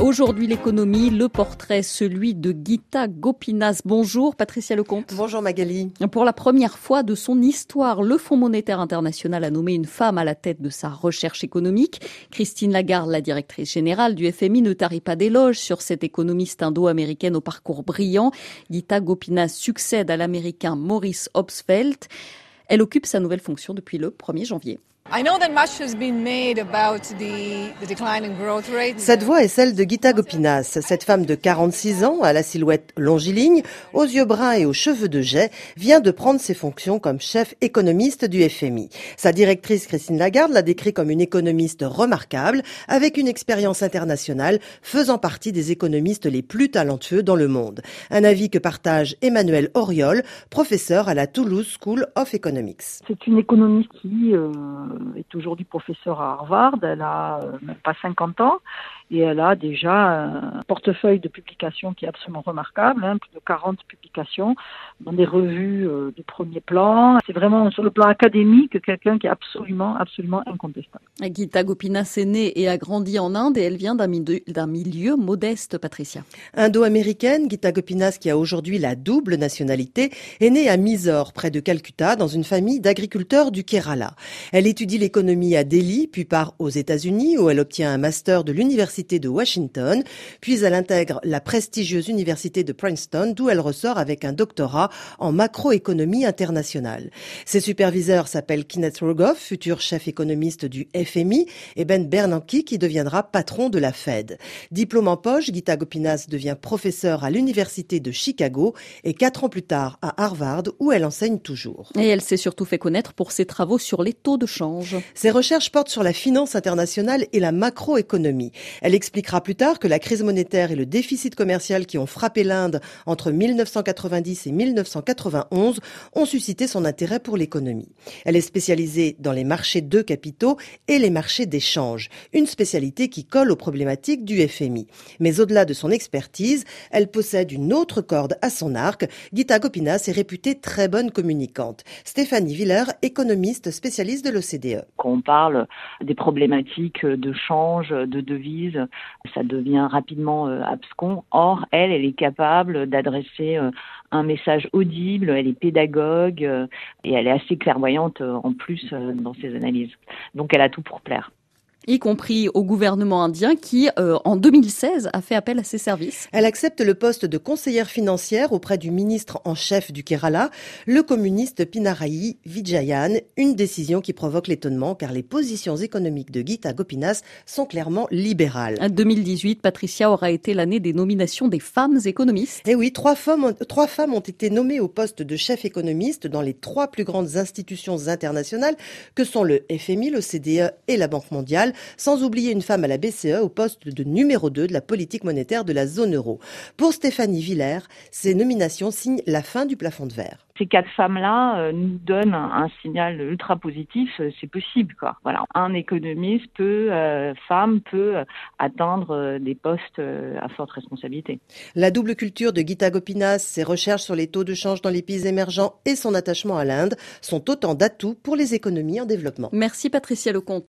Aujourd'hui, l'économie, le portrait, celui de Gita Gopinath. Bonjour Patricia Lecomte. Bonjour Magali. Pour la première fois de son histoire, le Fonds monétaire international a nommé une femme à la tête de sa recherche économique. Christine Lagarde, la directrice générale du FMI, ne tarit pas d'éloges sur cette économiste indo-américaine au parcours brillant. Gita Gopinath succède à l'américain Maurice Obstfeld. Elle occupe sa nouvelle fonction depuis le 1er janvier. Cette voix est celle de Gita Gopinath. Cette femme de 46 ans, à la silhouette longiligne, aux yeux bruns et aux cheveux de jais, vient de prendre ses fonctions comme chef économiste du FMI. Sa directrice Christine Lagarde l'a décrit comme une économiste remarquable, avec une expérience internationale faisant partie des économistes les plus talentueux dans le monde. Un avis que partage Emmanuel Auriol, professeur à la Toulouse School of Economics. C'est une économiste qui est aujourd'hui professeure à Harvard. Elle a même pas 50 ans et elle a déjà un portefeuille de publications qui est absolument remarquable, plus de 40 publications dans des revues de premier plan. C'est vraiment sur le plan académique quelqu'un qui est absolument incontestable. Gita Gopinath est née et a grandi en Inde et elle vient d'un milieu modeste, Patricia. Indo-américaine, Gita Gopinath, qui a aujourd'hui la double nationalité, est née à Mysore, près de Calcutta, dans une famille d'agriculteurs du Kerala. Elle étudie l'économie à Delhi, puis part aux États-Unis où elle obtient un master de l'université de Washington, puis elle intègre la prestigieuse université de Princeton, d'où elle ressort avec un doctorat en macroéconomie internationale. Ses superviseurs s'appellent Kenneth Rogoff, futur chef économiste du FMI, et Ben Bernanke, qui deviendra patron de la Fed. Diplôme en poche, Gita Gopinath devient professeure à l'université de Chicago et 4 ans plus tard à Harvard, où elle enseigne toujours. Et elle s'est surtout fait connaître pour ses travaux sur les taux de change. Ses recherches portent sur la finance internationale et la macroéconomie. Elle expliquera plus tard que la crise monétaire et le déficit commercial qui ont frappé l'Inde entre 1990 et 1991 ont suscité son intérêt pour l'économie. Elle est spécialisée dans les marchés de capitaux et les marchés d'échange, une spécialité qui colle aux problématiques du FMI. Mais au-delà de son expertise, elle possède une autre corde à son arc. Gita Gopinath est réputée très bonne communicante. Stéphanie Villers, économiste spécialiste de l'OCDE. Quand on parle des problématiques de change, de devises, ça devient rapidement abscon. Or, elle est capable d'adresser un message audible, elle est pédagogue et elle est assez clairvoyante en plus dans ses analyses. Donc, elle a tout pour plaire. Y compris au gouvernement indien qui, en 2016, a fait appel à ses services. Elle accepte le poste de conseillère financière auprès du ministre en chef du Kerala, le communiste Pinarayi Vijayan, une décision qui provoque l'étonnement car les positions économiques de Gita Gopinath sont clairement libérales. En 2018, Patricia, aura été l'année des nominations des femmes économistes. Et oui, trois femmes ont été nommées au poste de chef économiste dans les 3 plus grandes institutions internationales que sont le FMI, l'OCDE et la Banque mondiale, sans oublier une femme à la BCE au poste de numéro 2 de la politique monétaire de la zone euro. Pour Stéphanie Villers, ces nominations signent la fin du plafond de verre. Ces 4 femmes-là nous donnent un signal ultra positif, c'est possible, quoi. Voilà, un économiste femme peut atteindre des postes à forte responsabilité. La double culture de Gita Gopinath, ses recherches sur les taux de change dans les pays émergents et son attachement à l'Inde sont autant d'atouts pour les économies en développement. Merci Patricia Lecomte.